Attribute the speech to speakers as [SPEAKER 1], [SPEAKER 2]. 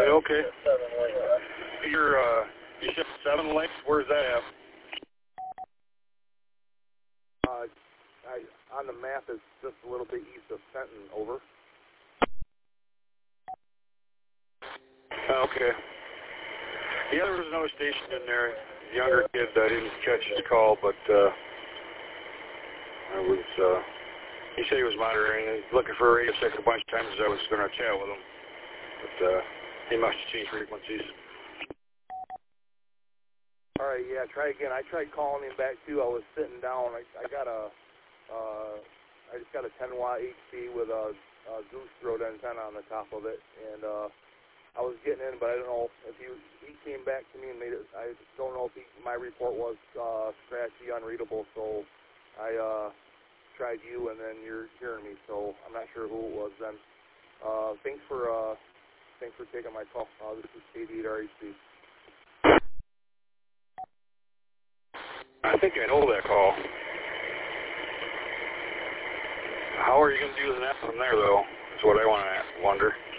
[SPEAKER 1] right, okay. You shipped 7 links. Where's that at?
[SPEAKER 2] On the map is just a little bit east of Fenton. Over.
[SPEAKER 1] Okay. Yeah, there was another station in there. Younger kid. I didn't catch his call, but he said he was monitoring. He was looking for a radio check a bunch of times. I was going to chat with him, but he must have changed frequencies.
[SPEAKER 2] All right, yeah, try again. I tried calling him back too. I was sitting down. I just got a 10-watt HC with a goose throat antenna on the top of it, and I was getting in, but I don't know if he came back to me and made it. I don't know if my report was scratchy, unreadable. So I tried you, and then you're hearing me. So I'm not sure who it was then. Thanks for taking my call. This is KD8RHC.
[SPEAKER 1] I think I know that call. How are you going to do the net from there, though? Is what I want to wonder.